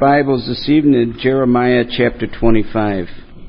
Bibles this evening to Jeremiah chapter 25.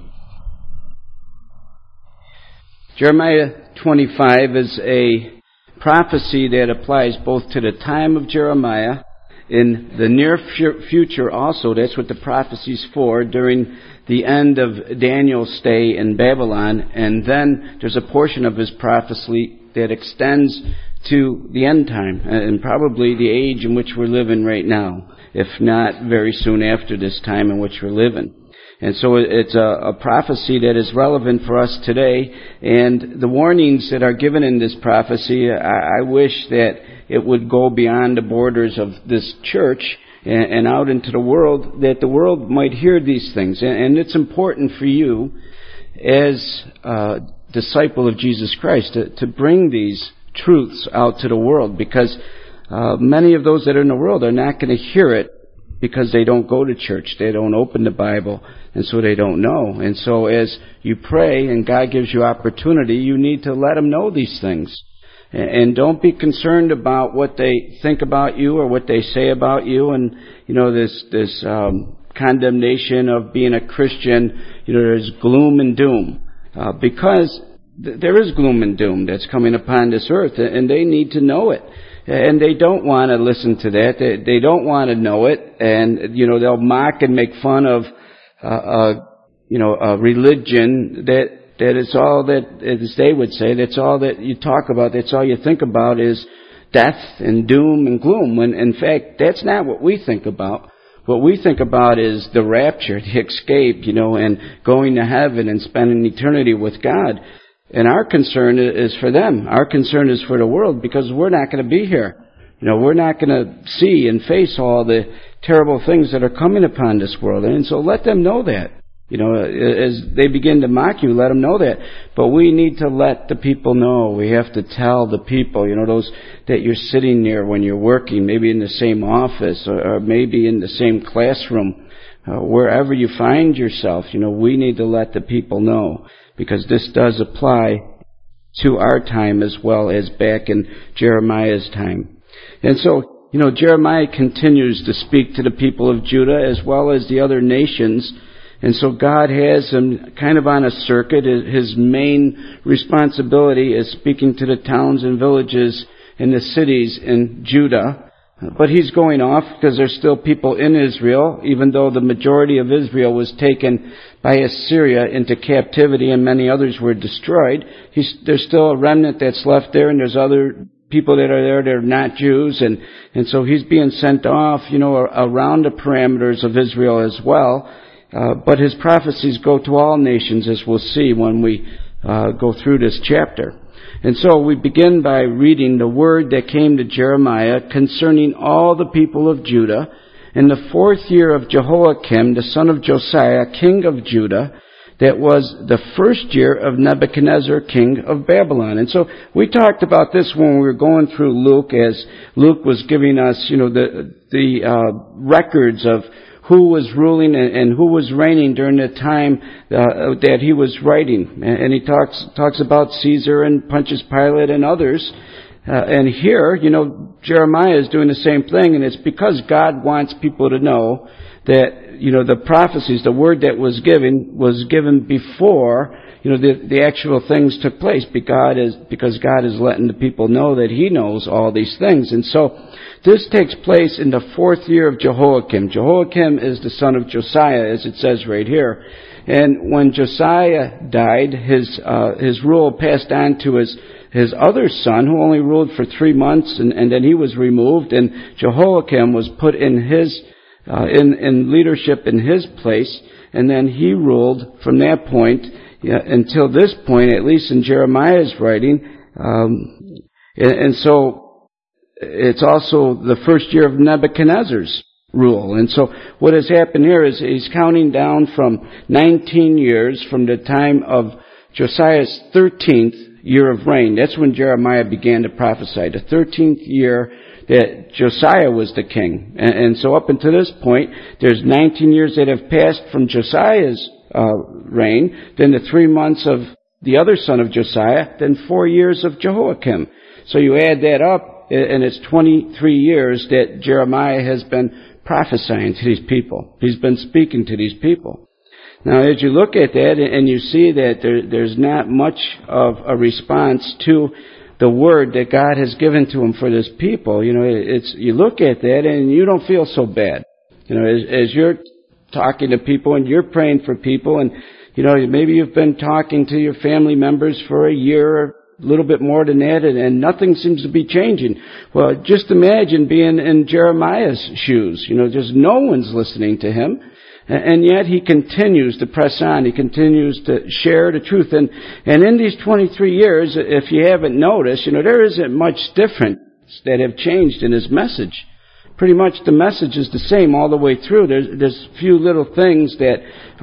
Jeremiah 25 is a prophecy that applies both to the time of Jeremiah, in the near future also. That's what the prophecy's for, during the end of Daniel's stay in Babylon. And then there's a portion of his prophecy that extends to the end time, and probably the age in which we're living right now, if not very soon after this time in which we're living. And so it's a prophecy that is relevant for us today, and the warnings that are given in this prophecy, I wish that it would go beyond the borders of this church and out into the world, that the world might hear these things. And it's important for you as a disciple of Jesus Christ to bring these truths out to the world, because many of those that are in the world are not going to hear it because they don't go to church, they don't open the Bible, and so they don't know. And so as you pray and God gives you opportunity, you need to let them know these things. And don't be concerned about what they think about you or what they say about you, and this condemnation of being a Christian. There's gloom and doom, because there is gloom and doom that's coming upon this earth, and they need to know it. And they don't want to listen to that. They don't want to know it. And, they'll mock and make fun of, a religion that is all that, as they would say, that's all that you talk about, that's all you think about is death and doom and gloom. When, in fact, that's not what we think about. What we think about is the rapture, the escape, and going to heaven and spending eternity with God. And our concern is for them. Our concern is for the world, because we're not going to be here. We're not going to see and face all the terrible things that are coming upon this world. And so let them know that. As they begin to mock you, let them know that. But we need to let the people know. We have to tell the people, those that you're sitting near when you're working, maybe in the same office or maybe in the same classroom, wherever you find yourself, we need to let the people know, because this does apply to our time as well as back in Jeremiah's time. And so, Jeremiah continues to speak to the people of Judah as well as the other nations. And so God has him kind of on a circuit. His main responsibility is speaking to the towns and villages and the cities in Judah. But he's going off because there's still people in Israel, even though the majority of Israel was taken by Assyria into captivity and many others were destroyed. There's still a remnant that's left there, and there's other people that are there that are not Jews, and so he's being sent off, around the parameters of Israel as well. But his prophecies go to all nations, as we'll see when we go through this chapter. And so we begin by reading the word that came to Jeremiah concerning all the people of Judah in the 4th year of Jehoiakim, the son of Josiah, king of Judah, that was the 1st year of Nebuchadnezzar, king of Babylon. And so we talked about this when we were going through Luke, as Luke was giving us, the records of who was ruling and who was reigning during the time that he was writing. And he talks about Caesar and Pontius Pilate and others. And here, Jeremiah is doing the same thing, and it's because God wants people to know that, the prophecies, the word that was given before, the actual things took place, because God is letting the people know that he knows all these things. And so this takes place in the 4th year of Jehoiakim. Jehoiakim is the son of Josiah, as it says right here. And when Josiah died, his rule passed on to his other son, who only ruled for 3 months, and then he was removed, and Jehoiakim was put in his in leadership in his place, and then he ruled from that point until this point, at least in Jeremiah's writing. And so it's also the 1st year of Nebuchadnezzar's rule. And so what has happened here is he's counting down from 19 years from the time of Josiah's 13th year of reign. That's when Jeremiah began to prophesy, the 13th year that Josiah was the king. And so up until this point, there's 19 years that have passed from Josiah's reign, then the 3 months of the other son of Josiah, then 4 years of Jehoiakim. So you add that up, and it's 23 years that Jeremiah has been prophesying to these people. He's been speaking to these people. Now, as you look at that and you see that there's not much of a response to the word that God has given to him for this people, you look at that and you don't feel so bad. As you're talking to people and you're praying for people, and maybe you've been talking to your family members for a year or a little bit more than that, and nothing seems to be changing. Well, just imagine being in Jeremiah's shoes. Just no one's listening to him. And yet he continues to press on. He continues to share the truth. And in these 23 years, if you haven't noticed, there isn't much difference that have changed in his message. Pretty much the message is the same all the way through. There's few little things that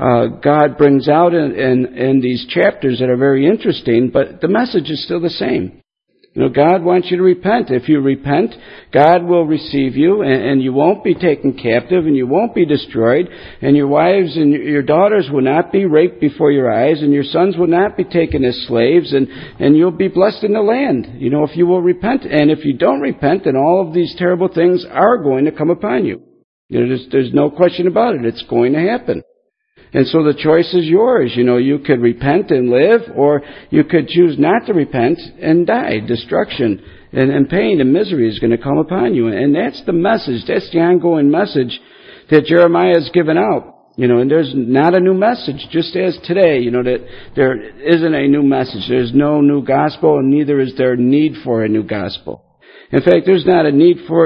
God brings out in these chapters that are very interesting, but the message is still the same. God wants you to repent. If you repent, God will receive you, and you won't be taken captive, and you won't be destroyed, and your wives and your daughters will not be raped before your eyes, and your sons will not be taken as slaves, and you'll be blessed in the land, if you will repent. And if you don't repent, then all of these terrible things are going to come upon you. There's no question about it. It's going to happen. And so the choice is yours. You could repent and live, or you could choose not to repent and die. Destruction and pain and misery is going to come upon you. And that's the message. That's the ongoing message that Jeremiah has given out. And there's not a new message, just as today, that there isn't a new message. There's no new gospel, and neither is there need for a new gospel. In fact, there's not a need for,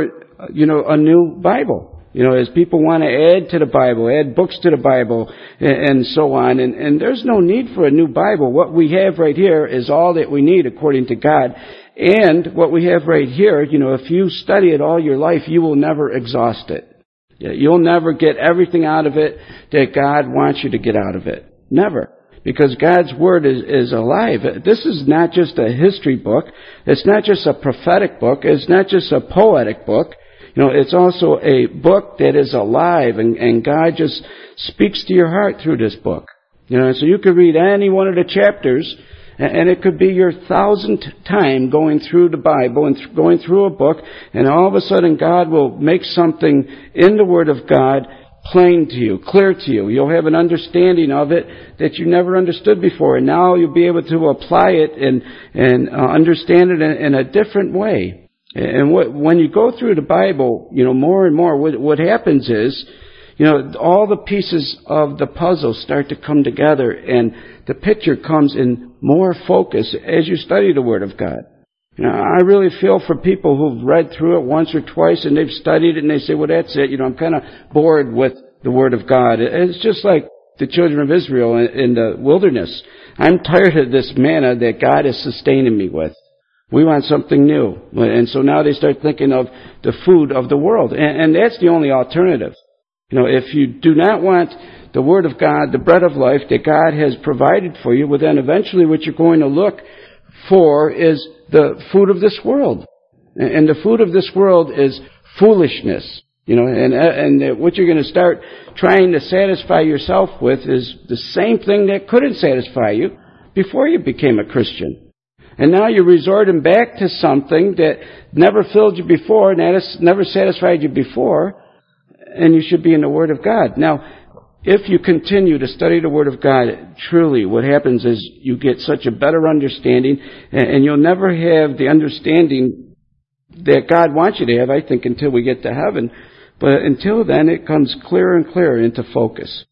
a new Bible. As people want to add to the Bible, add books to the Bible, and so on. And there's no need for a new Bible. What we have right here is all that we need according to God. And what we have right here, if you study it all your life, you will never exhaust it. You'll never get everything out of it that God wants you to get out of it. Never. Because God's Word is alive. This is not just a history book. It's not just a prophetic book. It's not just a poetic book. It's also a book that is alive, and God just speaks to your heart through this book. So you could read any one of the chapters, and it could be your 1,000th time going through the Bible and going through a book, and all of a sudden God will make something in the Word of God plain to you, clear to you. You'll have an understanding of it that you never understood before, and now you'll be able to apply it and understand it in a different way. And when you go through the Bible, more and more, what happens is, all the pieces of the puzzle start to come together, and the picture comes in more focus as you study the Word of God. I really feel for people who've read through it once or twice, and they've studied it, and they say, well, that's it. I'm kind of bored with the Word of God. It's just like the children of Israel in the wilderness. I'm tired of this manna that God is sustaining me with. We want something new. And so now they start thinking of the food of the world. And that's the only alternative. If you do not want the Word of God, the bread of life that God has provided for you, well, then eventually what you're going to look for is the food of this world. And the food of this world is foolishness. And what you're going to start trying to satisfy yourself with is the same thing that couldn't satisfy you before you became a Christian. And now you're resorting back to something that never filled you before, and that has never satisfied you before, and you should be in the Word of God. Now, if you continue to study the Word of God, truly what happens is you get such a better understanding, and you'll never have the understanding that God wants you to have, I think, until we get to heaven. But until then, it comes clearer and clearer into focus.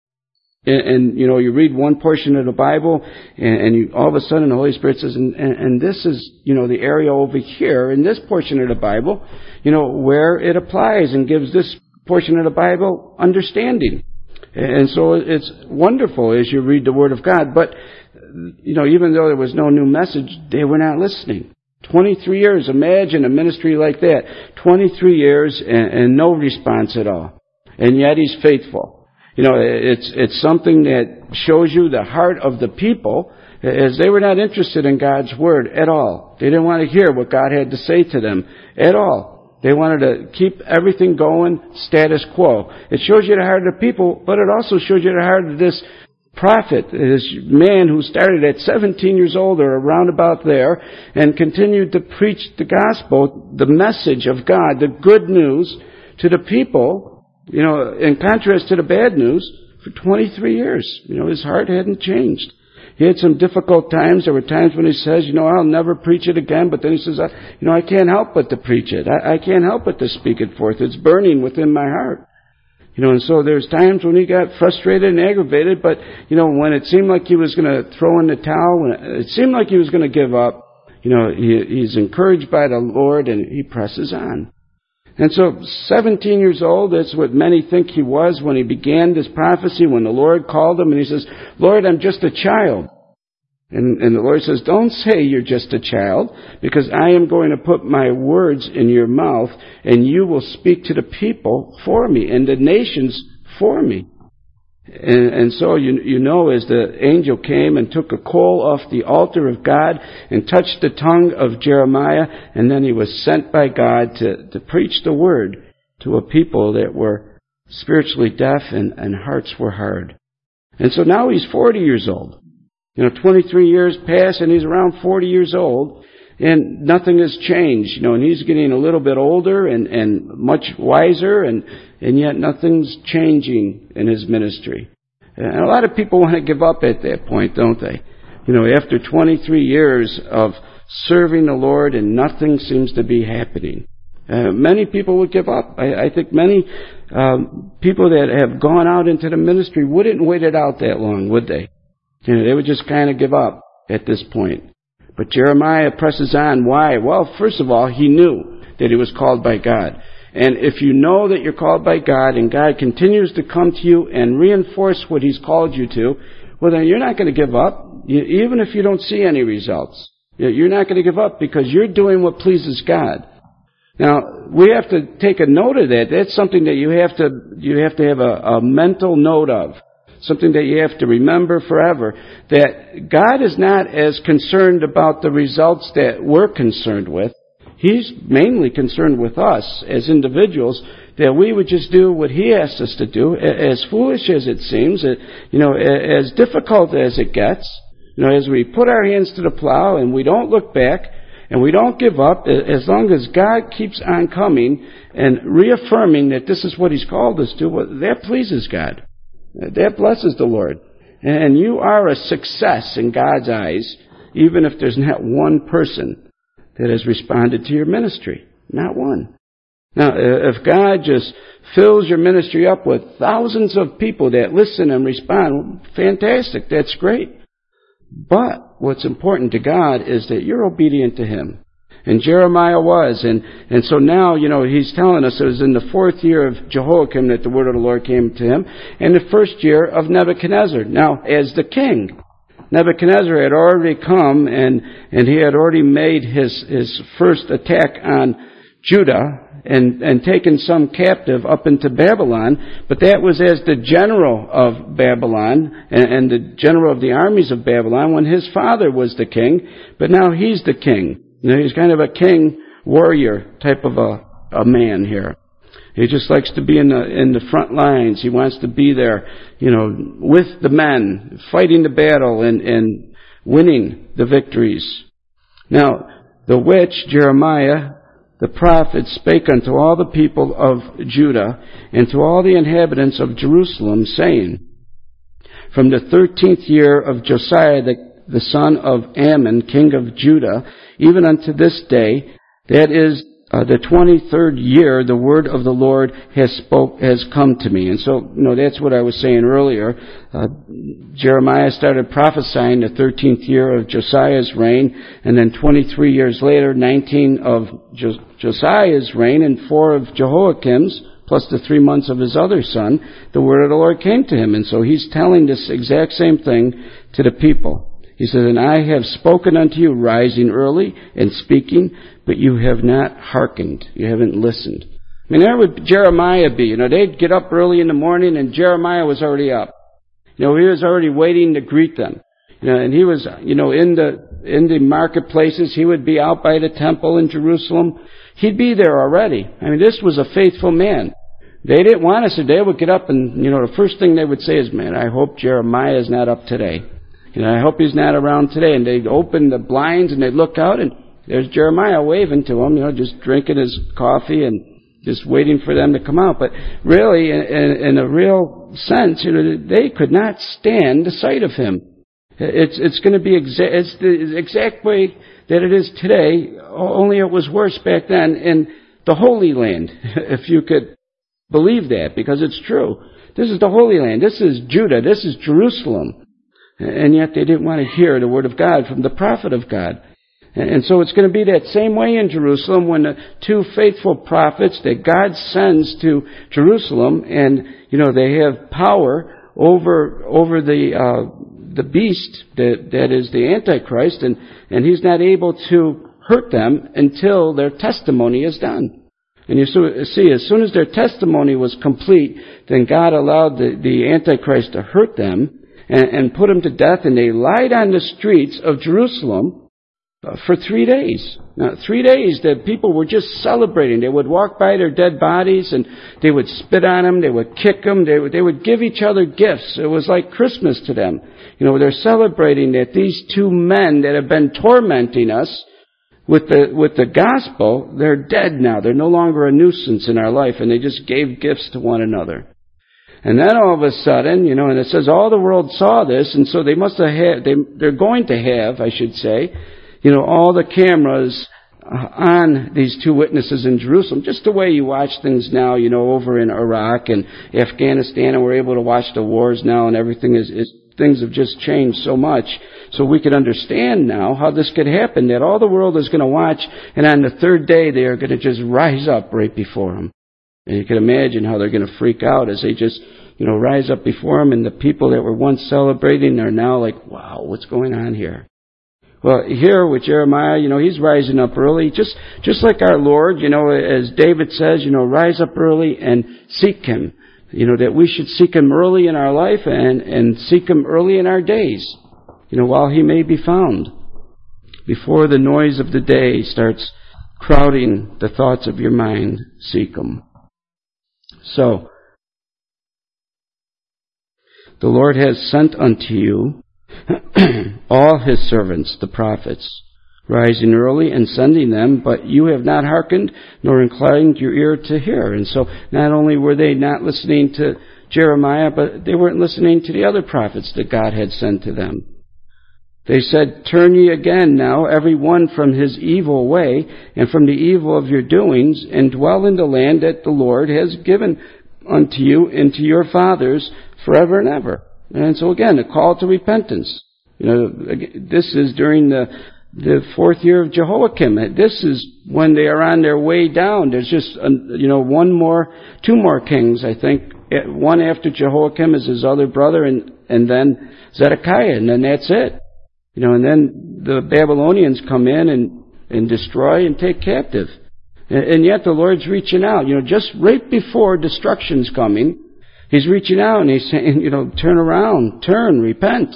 And you read one portion of the Bible, and all of a sudden the Holy Spirit says, and this is, the area over here in this portion of the Bible, where it applies and gives this portion of the Bible understanding. And so it's wonderful as you read the Word of God. But, even though there was no new message, they were not listening. 23 years, imagine a ministry like that. 23 years and no response at all. And yet He's faithful. It's something that shows you the heart of the people, as they were not interested in God's Word at all. They didn't want to hear what God had to say to them at all. They wanted to keep everything going status quo. It shows you the heart of the people, but it also shows you the heart of this prophet, this man who started at 17 years old or around about there and continued to preach the gospel, the message of God, the good news to the people In contrast to the bad news, for 23 years, his heart hadn't changed. He had some difficult times. There were times when he says, I'll never preach it again. But then he says, I can't help but to preach it. I can't help but to speak it forth. It's burning within my heart. And so there's times when he got frustrated and aggravated. But, when it seemed like he was going to throw in the towel, when it seemed like he was going to give up, he's encouraged by the Lord and he presses on. And so 17 years old, that's what many think he was when he began this prophecy, when the Lord called him and he says, Lord, I'm just a child. And the Lord says, don't say you're just a child, because I am going to put my words in your mouth and you will speak to the people for me and the nations for me. And so as the angel came and took a coal off the altar of God and touched the tongue of Jeremiah, and then he was sent by God to preach the word to a people that were spiritually deaf and hearts were hard. And so now he's 40 years old. 23 years pass and he's around 40 years old, and nothing has changed, and he's getting a little bit older and much wiser, and yet nothing's changing in his ministry. And a lot of people want to give up at that point, don't they? After 23 years of serving the Lord and nothing seems to be happening. Many people would give up. I think many people that have gone out into the ministry wouldn't wait it out that long, would they? They would just kind of give up at this point. But Jeremiah presses on. Why? Well, first of all, he knew that he was called by God. And if you know that you're called by God and God continues to come to you and reinforce what he's called you to, well, then you're not going to give up, even if you don't see any results. You're not going to give up because you're doing what pleases God. Now, we have to take a note of that. That's something that you have to have a mental note of. Something that you have to remember forever, that God is not as concerned about the results that we're concerned with. He's mainly concerned with us as individuals, that we would just do what he asks us to do, as foolish as it seems, as difficult as it gets. As we put our hands to the plow and we don't look back and we don't give up, as long as God keeps on coming and reaffirming that this is what he's called us to, well, that pleases God. That blesses the Lord. And you are a success in God's eyes, even if there's not one person that has responded to your ministry. Not one. Now, if God just fills your ministry up with thousands of people that listen and respond, well, fantastic, that's great. But what's important to God is that you're obedient to him. And Jeremiah was. And so now, he's telling us it was in the 4th year of Jehoiakim that the word of the Lord came to him, and the 1st year of Nebuchadnezzar. Now, as the king, Nebuchadnezzar had already come and he had already made his first attack on Judah and taken some captive up into Babylon, but that was as the general of Babylon and the general of the armies of Babylon when his father was the king, but now he's the king. He's kind of a king warrior type of a man here. He just likes to be in the front lines. He wants to be there, with the men, fighting the battle and winning the victories. Now, the which Jeremiah, the prophet, spake unto all the people of Judah and to all the inhabitants of Jerusalem, saying, from the 13th year of Josiah, the son of Ammon, king of Judah, even unto this day, that is the 23rd year, the word of the Lord has come to me. And so, that's what I was saying earlier. Jeremiah started prophesying the 13th year of Josiah's reign, and then 23 years later, 19 of Josiah's reign, and 4 of Jehoiakim's, plus the 3 months of his other son, the word of the Lord came to him. And so he's telling this exact same thing to the people. He says, and I have spoken unto you, rising early and speaking, but you have not hearkened. You haven't listened. I mean, there would Jeremiah be. They'd get up early in the morning and Jeremiah was already up. He was already waiting to greet them. And he was, in the marketplaces. He would be out by the temple in Jerusalem. He'd be there already. I mean, this was a faithful man. They didn't want us, so they would get up and, the first thing they would say is, man, I hope Jeremiah is not up today. I hope he's not around today. And they'd open the blinds and they'd look out and there's Jeremiah waving to them, just drinking his coffee and, just waiting for them to come out. But really, in a real sense, they could not stand the sight of him. It's going to be it's the exact way that it is today, only it was worse back then in the Holy Land, if you could believe that, because it's true. This is the Holy Land. This is Judah. This is Jerusalem. And yet they didn't want to hear the word of God from the prophet of God. And so it's going to be that same way in Jerusalem when the two faithful prophets that God sends to Jerusalem, and, they have power over the beast that is the Antichrist, and he's not able to hurt them until their testimony is done. And you see, as soon as their testimony was complete, then God allowed the Antichrist to hurt them and put them to death, and they lied on the streets of Jerusalem for 3 days. Now, 3 days that people were just celebrating. They would walk by their dead bodies and they would spit on them, they would kick them, they would give each other gifts. It was like Christmas to them. They're celebrating that these two men that have been tormenting us with the gospel, they're dead now. They're no longer a nuisance in our life, and they just gave gifts to one another. And then all of a sudden, and it says all the world saw this, and so they must have they're going to have, I should say, all the cameras on these two witnesses in Jerusalem, just the way you watch things now, over in Iraq and Afghanistan, and we're able to watch the wars now, and everything things have just changed so much. So we can understand now how this could happen, that all the world is going to watch, and on the third day they are going to just rise up right before him. And you can imagine how they're going to freak out as they just, rise up before him, and the people that were once celebrating are now like, wow, what's going on here? Well, here with Jeremiah, he's rising up early, just like our Lord, as David says, rise up early and seek him. That we should seek him early in our life and seek him early in our days, while he may be found, before the noise of the day starts crowding the thoughts of your mind. Seek him. So, the Lord has sent unto you all his servants, the prophets, rising early and sending them, but you have not hearkened nor inclined your ear to hear. And so not only were they not listening to Jeremiah, but they weren't listening to the other prophets that God had sent to them. They said, turn ye again now, every one from his evil way, and from the evil of your doings, and dwell in the land that the Lord has given unto you and to your fathers forever and ever. And so again, a call to repentance. This is during the fourth year of Jehoiakim. This is when they are on their way down. There's just, two more kings, I think. One after Jehoiakim is his other brother, and then Zedekiah, and then that's it. And then the Babylonians come in and destroy and take captive. And yet the Lord's reaching out, just right before destruction's coming. He's reaching out and he's saying, turn around, repent.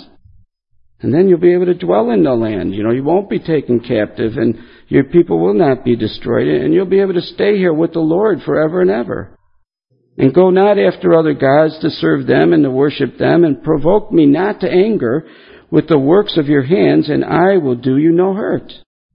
And then you'll be able to dwell in the land. You won't be taken captive, and your people will not be destroyed, and you'll be able to stay here with the Lord forever and ever. And go not after other gods to serve them and to worship them, and provoke me not to anger with the works of your hands, and I will do you no hurt.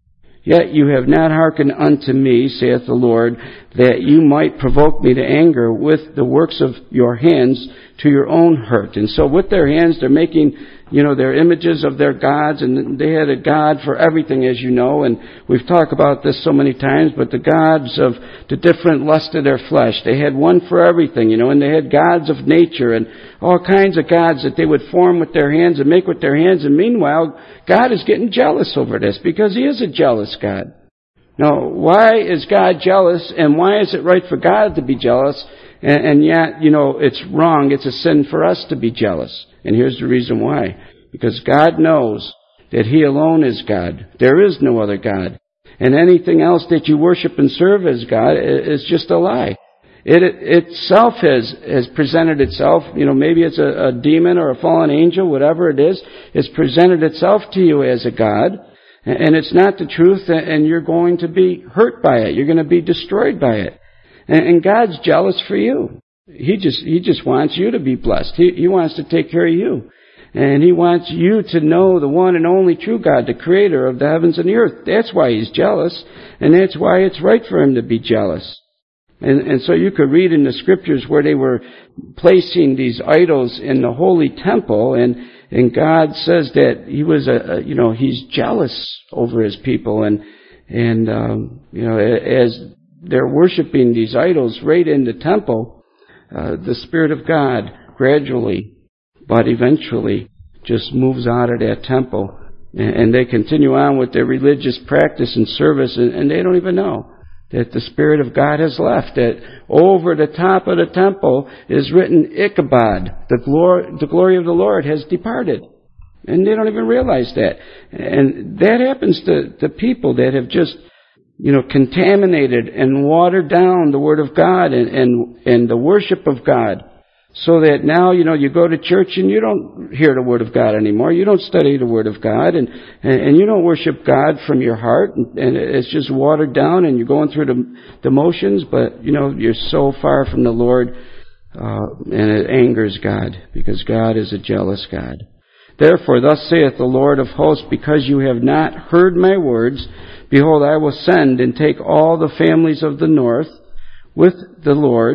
Yet you have not hearkened unto me, saith the Lord, that you might provoke me to anger with the works of your hands to your own hurt. And so with their hands, they're making, their images of their gods, and they had a god for everything, as you know, and we've talked about this so many times, but the gods of the different lust of their flesh, they had one for everything, and they had gods of nature and all kinds of gods that they would form with their hands and make with their hands, and meanwhile, God is getting jealous over this, because he is a jealous God. Now, why is God jealous, and why is it right for God to be jealous? And yet, it's wrong, it's a sin for us to be jealous. And here's the reason why. Because God knows that he alone is God. There is no other God. And anything else that you worship and serve as God is just a lie. It itself has presented itself, maybe it's a demon or a fallen angel, whatever it is, it's presented itself to you as a God. And it's not the truth, and you're going to be hurt by it. You're going to be destroyed by it. And God's jealous for you. He just wants you to be blessed. He wants to take care of you. And he wants you to know the one and only true God, the creator of the heavens and the earth. That's why he's jealous. And that's why it's right for him to be jealous. And so you could read in the scriptures where they were placing these idols in the holy temple, and God says that He was He's jealous over His people, and as they're worshiping these idols right in the temple, the Spirit of God gradually, but eventually, just moves out of that temple, and they continue on with their religious practice and service, and they don't even know that the Spirit of God has left, that over the top of the temple is written Ichabod, the glory of the Lord has departed. And they don't even realize that. And that happens to people that have just, contaminated and watered down the Word of God and the worship of God. So that now, you go to church and you don't hear the Word of God anymore. You don't study the Word of God, and you don't worship God from your heart, and it's just watered down, and you're going through the motions, but, you're so far from the Lord, and it angers God, because God is a jealous God. Therefore, thus saith the Lord of hosts, because you have not heard my words, behold, I will send and take all the families of the north with the Lord,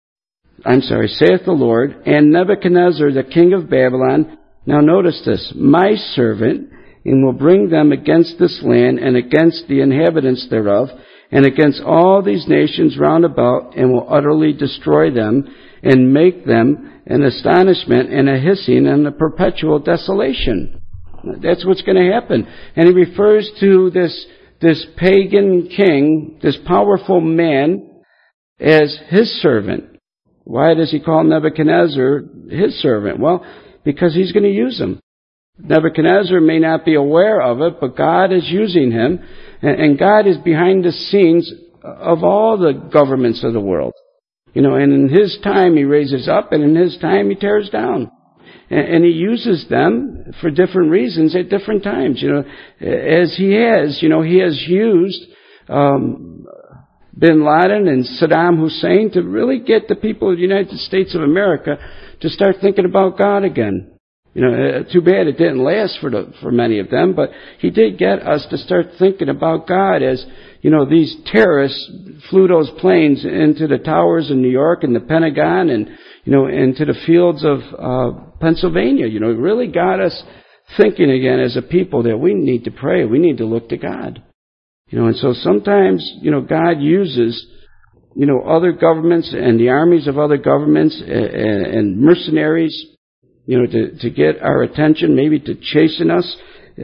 saith the Lord, and Nebuchadnezzar, the king of Babylon, now notice this, my servant, and will bring them against this land and against the inhabitants thereof, and against all these nations round about, and will utterly destroy them, and make them an astonishment and a hissing and a perpetual desolation. That's what's going to happen. And he refers to this pagan king, this powerful man, as his servant. Why does he call Nebuchadnezzar his servant? Well, because he's going to use him. Nebuchadnezzar may not be aware of it, but God is using him, and God is behind the scenes of all the governments of the world. And in His time He raises up, and in His time He tears down. And He uses them for different reasons at different times. As He has used Bin Laden and Saddam Hussein to really get the people of the United States of America to start thinking about God again. Too bad it didn't last for many of them, but He did get us to start thinking about God as, these terrorists flew those planes into the towers in New York and the Pentagon and, into the fields of Pennsylvania. It really got us thinking again as a people that we need to pray. We need to look to God. And so sometimes, God uses, other governments and the armies of other governments and mercenaries, to get our attention, maybe to chasten us.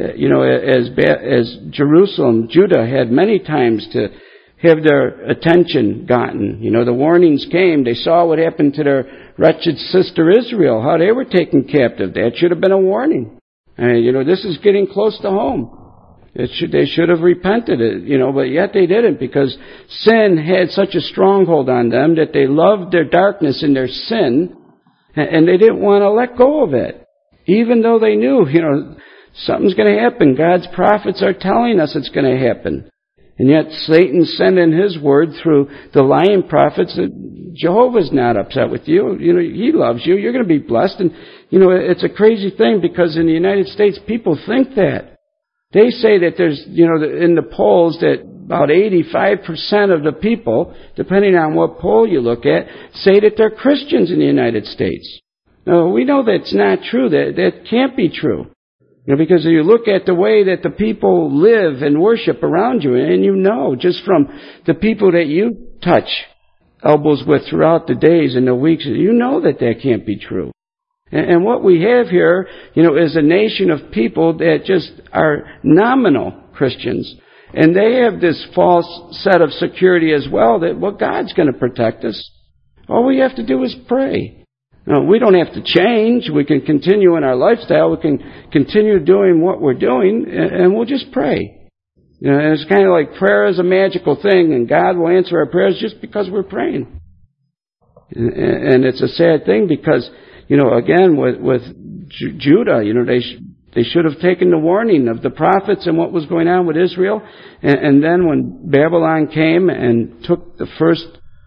As Jerusalem, Judah had many times to have their attention gotten. The warnings came. They saw what happened to their wretched sister Israel, how they were taken captive. That should have been a warning. This is getting close to home. They should have repented, but yet they didn't, because sin had such a stronghold on them that they loved their darkness and their sin, and they didn't want to let go of it. Even though they knew, something's going to happen. God's prophets are telling us it's going to happen. And yet Satan sent in his word through the lying prophets that Jehovah's not upset with you. He loves you. You're going to be blessed. And, it's a crazy thing, because in the United States, people think that. They say that there's, in the polls that about 85% of the people, depending on what poll you look at, say that they're Christians in the United States. Now, we know that's not true. That can't be true. Because you look at the way that the people live and worship around you, and just from the people that you touch elbows with throughout the days and the weeks, that can't be true. And what we have here, is a nation of people that just are nominal Christians. And they have this false set of security as well, that, God's going to protect us. All we have to do is pray. No, we don't have to change. We can continue in our lifestyle. We can continue doing what we're doing, and we'll just pray. It's kind of like prayer is a magical thing, and God will answer our prayers just because we're praying. And it's a sad thing, because, again, with Judah, they should have taken the warning of the prophets and what was going on with Israel. And then when Babylon came and took the first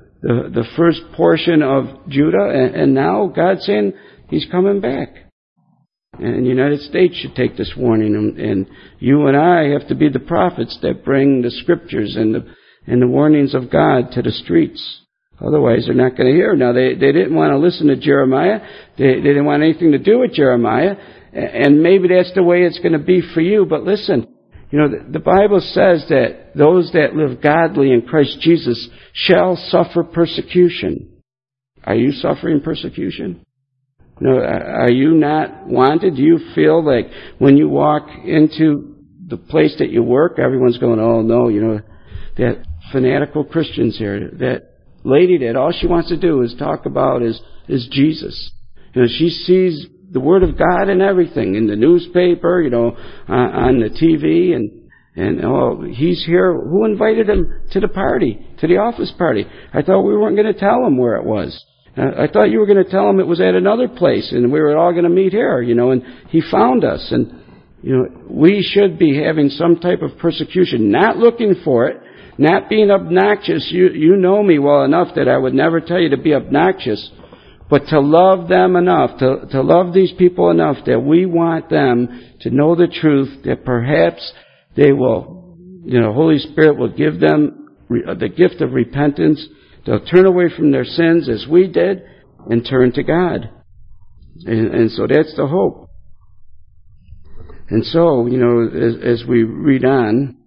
portion of Judah, and now God's saying He's coming back. And the United States should take this warning, and you and I have to be the prophets that bring the scriptures and the warnings of God to the streets. Otherwise, they're not going to hear. Now, they didn't want to listen to Jeremiah. They didn't want anything to do with Jeremiah. And maybe that's the way it's going to be for you. But listen, the Bible says that those that live godly in Christ Jesus shall suffer persecution. Are you suffering persecution? Are you not wanted? Do you feel like when you walk into the place that you work, everyone's going, oh no, that fanatical Christians here, that lady that all she wants to do is talk about is Jesus. She sees the Word of God in everything, in the newspaper, on the TV, and he's here. Who invited him to the party, to the office party? I thought we weren't going to tell him where it was. I thought you were going to tell him it was at another place, and we were all going to meet here, and he found us. And, we should be having some type of persecution, not looking for it, not being obnoxious. You know me well enough that I would never tell you to be obnoxious, but to love them enough, to love these people enough that we want them to know the truth, that perhaps they will, Holy Spirit will give them the gift of repentance. They'll turn away from their sins as we did and turn to God. And so that's the hope. And so, as we read on,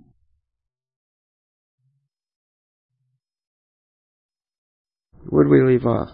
where do we leave off?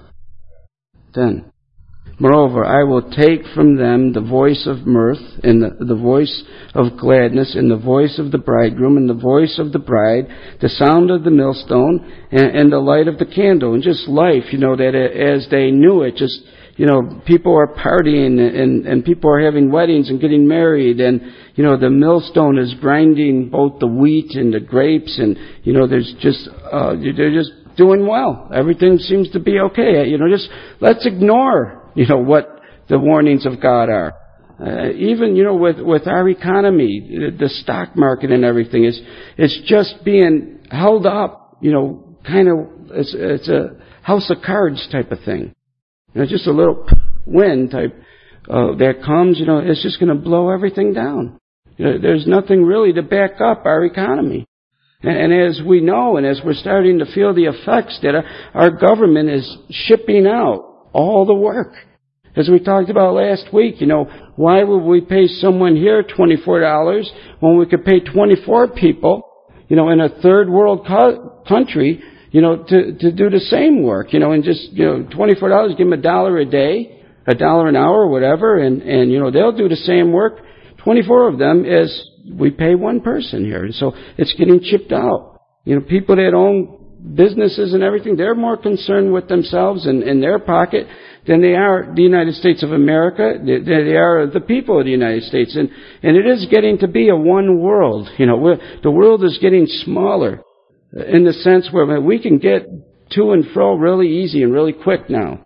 10. Moreover, I will take from them the voice of mirth, and the voice of gladness, and the voice of the bridegroom, and the voice of the bride, the sound of the millstone, and the light of the candle. And just life, that as they knew it, just, people are partying, and people are having weddings and getting married, and, the millstone is grinding both the wheat and the grapes, and, there's just, they're just doing well. Everything seems to be okay. Just let's ignore, what the warnings of God are. Even, with our economy, the stock market and everything it's just being held up, kind of, it's a house of cards type of thing. Just a little wind type, that comes, it's just going to blow everything down. There's nothing really to back up our economy. And as we know, and as we're starting to feel the effects that our government is shipping out all the work. As we talked about last week, why would we pay someone here $24 when we could pay 24 people, in a third world country, to do the same work, and just, $24, give them $1 a day, $1 an hour, whatever, and they'll do the same work. 24 of them is we pay one person here. So it's getting chipped out. People that own businesses and everything, they're more concerned with themselves and in their pocket than they are the United States of America. They are the people of the United States. And it is getting to be a one world. The world is getting smaller in the sense where we can get to and fro really easy and really quick now.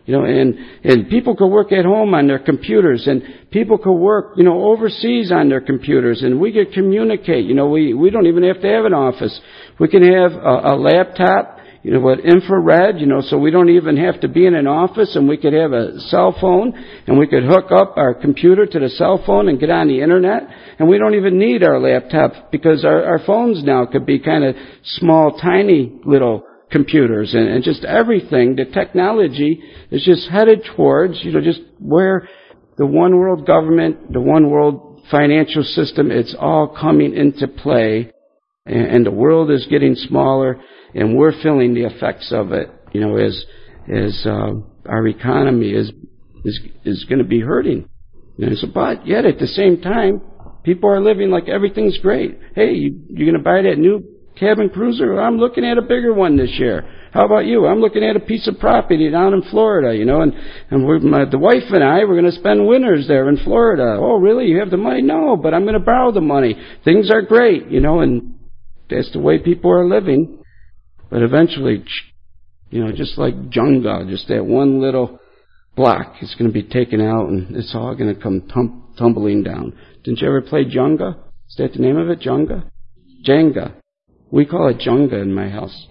And people could work at home on their computers, and people could work, overseas on their computers, and we could communicate. We don't even have to have an office. We can have a laptop, with infrared, so we don't even have to be in an office, and we could have a cell phone, and we could hook up our computer to the cell phone and get on the internet, and we don't even need our laptop because our phones now could be kind of small, tiny little computers and just everything. The technology is just headed towards, just where the one world government, the one world financial system, it's all coming into play, and the world is getting smaller, and we're feeling the effects of it, as our economy is going to be hurting. But yet at the same time, people are living like everything's great. Hey, you're going to buy that new cabin cruiser? I'm looking at a bigger one this year. How about you? I'm looking at a piece of property down in Florida, and the wife and I, we're going to spend winters there in Florida. Oh, really? You have the money? No, but I'm going to borrow the money. Things are great, and that's the way people are living. But eventually, just like Jenga, just that one little block is going to be taken out, and it's all going to come tumbling down. Didn't you ever play Jenga? Is that the name of it? Jenga? Jenga. We call it Jenga in my house.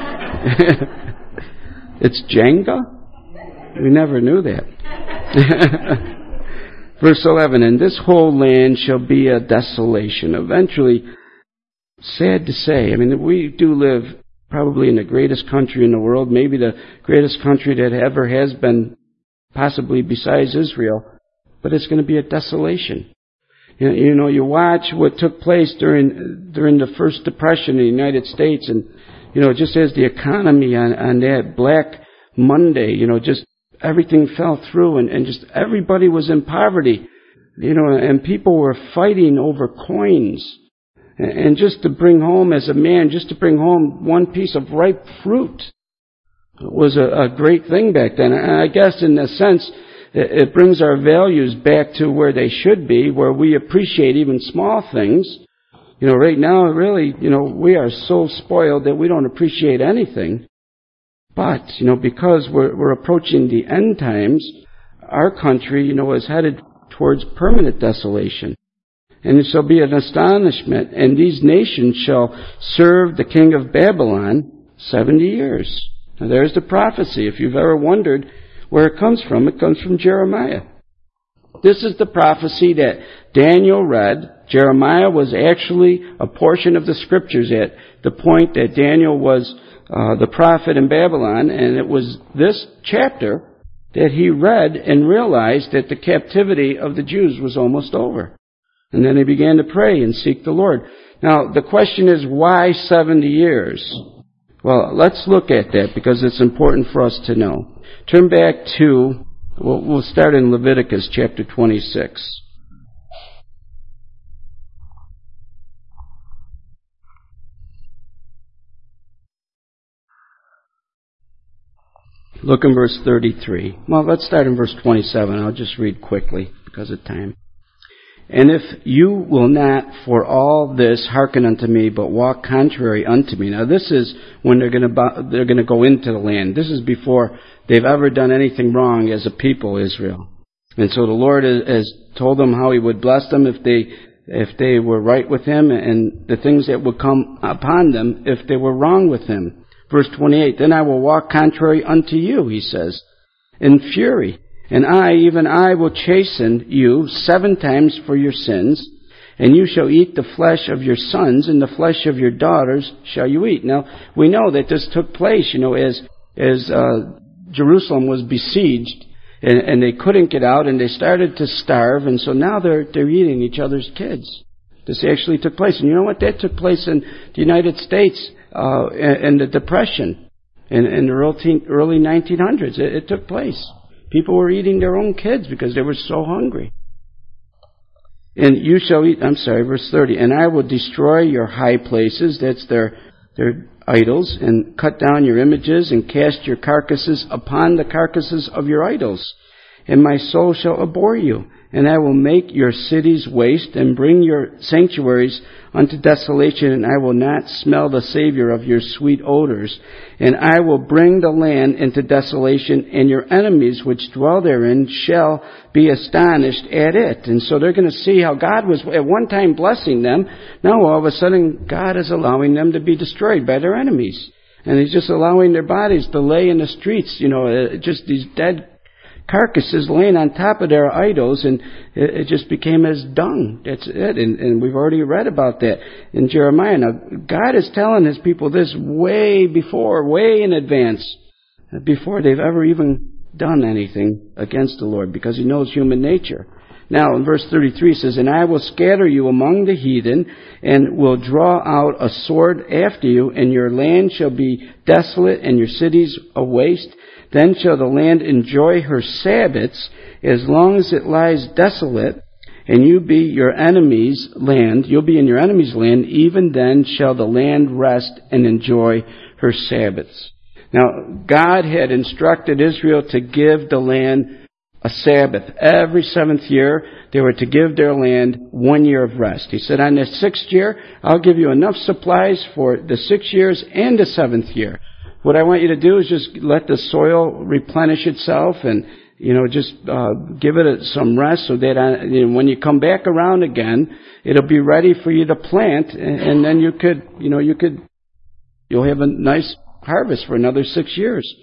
It's Jenga? We never knew that. Verse 11, and this whole land shall be a desolation. Eventually, sad to say, we do live probably in the greatest country in the world, maybe the greatest country that ever has been, possibly besides Israel. But it's going to be a desolation. You watch what took place during the first depression in the United States, and just as the economy on that Black Monday, just everything fell through, and just everybody was in poverty, and people were fighting over coins, and just to bring home as a man, just to bring home one piece of ripe fruit was a great thing back then. And I guess in a sense, it brings our values back to where they should be, where we appreciate even small things. Right now, really, we are so spoiled that we don't appreciate anything. But, because we're approaching the end times, our country, is headed towards permanent desolation. And it shall be an astonishment, and these nations shall serve the king of Babylon 70 years. Now there's the prophecy. If you've ever wondered where it comes from Jeremiah. This is the prophecy that Daniel read. Jeremiah was actually a portion of the scriptures at the point that Daniel was the prophet in Babylon, and it was this chapter that he read and realized that the captivity of the Jews was almost over. And then he began to pray and seek the Lord. Now, the question is, why 70 years? Well, let's look at that because it's important for us to know. Turn back to, we'll start in Leviticus chapter 26. Look in verse 33. Well, let's start in verse 27. I'll just read quickly because of time. And if you will not for all this hearken unto me, but walk contrary unto me. Now this is when they're going to go into the land. This is before they've ever done anything wrong as a people, Israel. And so the Lord has told them how He would bless them if they were right with Him, and the things that would come upon them if they were wrong with Him. Verse 28, then I will walk contrary unto you, He says, in fury. And I, even I, will chasten you 7 times for your sins, and you shall eat the flesh of your sons, and the flesh of your daughters shall you eat. Now, we know that this took place, as Jerusalem was besieged, and they couldn't get out, and they started to starve, and so now they're eating each other's kids. This actually took place. And you know what? That took place in the United States in the Depression in the early 1900s. It took place. People were eating their own kids because they were so hungry. And you shall eat, verse 30, and I will destroy your high places, that's their idols, and cut down your images, and cast your carcasses upon the carcasses of your idols. And my soul shall abhor you, and I will make your cities waste, and bring your sanctuaries unto desolation, and I will not smell the savor of your sweet odors. And I will bring the land into desolation, and your enemies which dwell therein shall be astonished at it. And so they're going to see how God was at one time blessing them. Now all of a sudden God is allowing them to be destroyed by their enemies. And He's just allowing their bodies to lay in the streets, just these dead carcasses laying on top of their idols, and it just became as dung. That's it. And we've already read about that in Jeremiah. Now, God is telling His people this way in advance, before they've ever even done anything against the Lord, because He knows human nature. Now, in verse 33 it says, and I will scatter you among the heathen, and will draw out a sword after you, and your land shall be desolate, and your cities a waste. Then shall the land enjoy her Sabbaths as long as it lies desolate, and you be your enemy's land. You'll be in your enemy's land. Even then shall the land rest and enjoy her Sabbaths. Now, God had instructed Israel to give the land a Sabbath. Every 7th year, they were to give their land 1 year of rest. He said, on the 6th year, I'll give you enough supplies for the 6 years and the 7th year. What I want you to do is just let the soil replenish itself, and just give it some rest, so that when you come back around again, it'll be ready for you to plant, and then you'll have a nice harvest for another 6 years.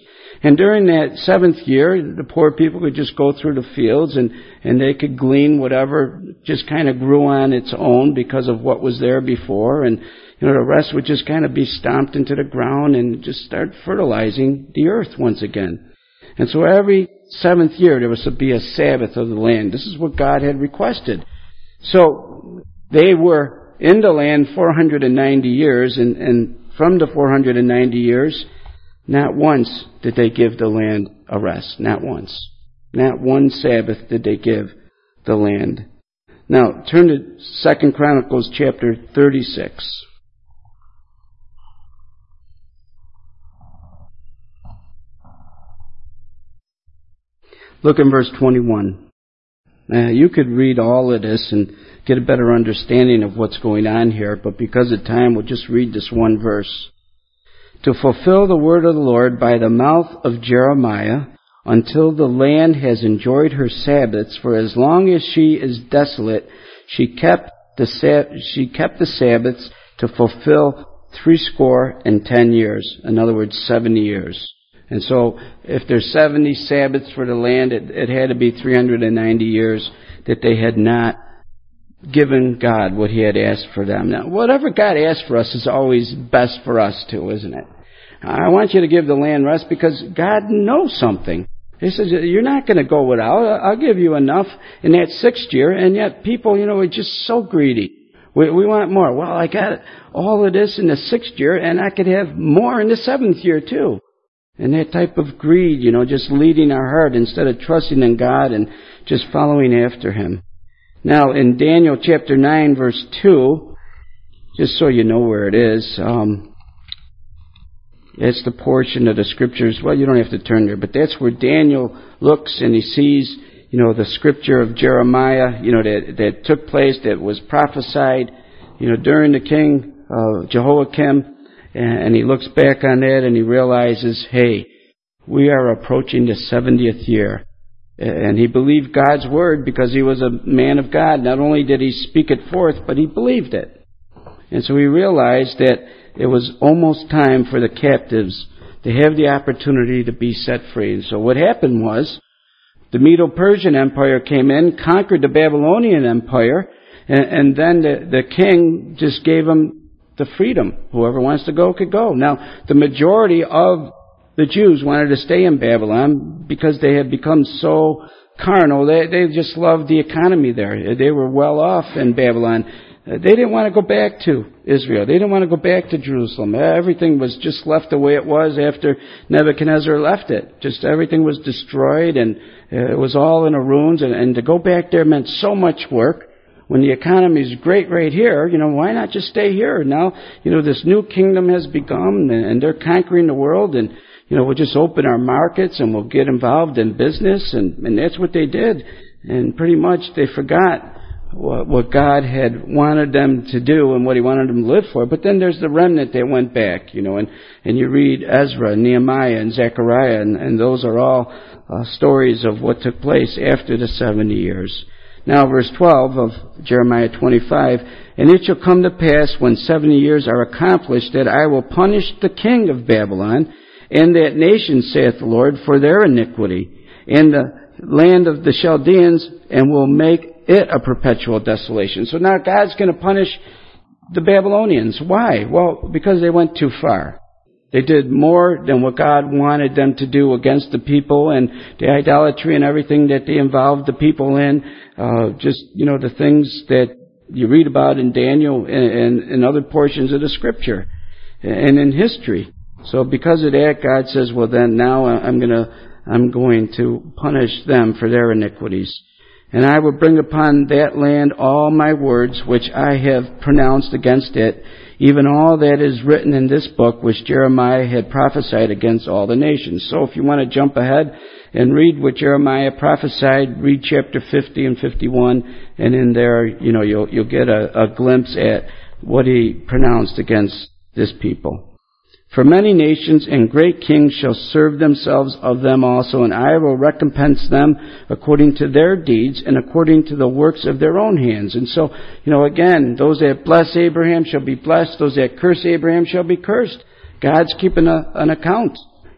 And during that 7th year, the poor people could just go through the fields and they could glean whatever just kind of grew on its own because of what was there before. And, the rest would just kind of be stomped into the ground and just start fertilizing the earth once again. And so every 7th year there was to be a Sabbath of the land. This is what God had requested. So they were in the land 490 years, and from the 490 years, not once did they give the land a rest. Not once. Not one Sabbath did they give the land. Now, turn to 2 Chronicles chapter 36. Look in verse 21. You could read all of this and get a better understanding of what's going on here, but because of time, we'll just read this one verse. To fulfill the word of the Lord by the mouth of Jeremiah, until the land has enjoyed her Sabbaths, for as long as she is desolate, she kept the Sabbaths to fulfill 70 years. In other words, 70 years. And so, if there's 70 Sabbaths for the land, it had to be 390 years that they had not given God what He had asked for them. Now, whatever God asks for us is always best for us too, isn't it? I want you to give the land rest because God knows something. He says, you're not going to go without. I'll give you enough in that 6th year. And yet people, are just so greedy. We want more. Well, I got all of this in the 6th year and I could have more in the 7th year too. And that type of greed, just leading our heart instead of trusting in God and just following after Him. Now, in Daniel chapter 9, verse 2, just so you know where it is, it's the portion of the Scriptures, well, you don't have to turn there, but that's where Daniel looks and he sees, the Scripture of Jeremiah, that took place, that was prophesied, during the king Jehoiakim. And he looks back on that and he realizes, hey, we are approaching the 70th year. And he believed God's word because he was a man of God. Not only did he speak it forth, but he believed it. And so he realized that it was almost time for the captives to have the opportunity to be set free. And so what happened was, the Medo-Persian Empire came in, conquered the Babylonian Empire, and then the king just gave them the freedom. Whoever wants to go could go. Now, the majority of the Jews wanted to stay in Babylon because they had become so carnal. They just loved the economy there. They were well off in Babylon. They didn't want to go back to Israel. They didn't want to go back to Jerusalem. Everything was just left the way it was after Nebuchadnezzar left it. Just everything was destroyed and it was all in ruins. And to go back there meant so much work. When the economy is great right here, why not just stay here? Now, this new kingdom has begun and they're conquering the world and, we'll just open our markets and we'll get involved in business and that's what they did. And pretty much they forgot what God had wanted them to do and what He wanted them to live for. But then there's the remnant that went back, and you read Ezra, Nehemiah, and Zechariah, and those are all stories of what took place after the 70 years. Now, verse 12 of Jeremiah 25, and it shall come to pass when 70 years are accomplished that I will punish the king of Babylon and that nation, saith the Lord, for their iniquity, and the land of the Chaldeans, and will make it a perpetual desolation. So now God's going to punish the Babylonians. Why? Well, because they went too far. They did more than what God wanted them to do against the people and the idolatry and everything that they involved the people in. The things that you read about in Daniel and other portions of the Scripture and in history. So because of that, God says, well then now I'm going to punish them for their iniquities. And I will bring upon that land all my words which I have pronounced against it, even all that is written in this book which Jeremiah had prophesied against all the nations. So if you want to jump ahead and read what Jeremiah prophesied, read chapter 50 and 51, and in there, you'll get a glimpse at what he pronounced against this people. For many nations and great kings shall serve themselves of them also, and I will recompense them according to their deeds and according to the works of their own hands. And so, again, those that bless Abraham shall be blessed. Those that curse Abraham shall be cursed. God's keeping an account.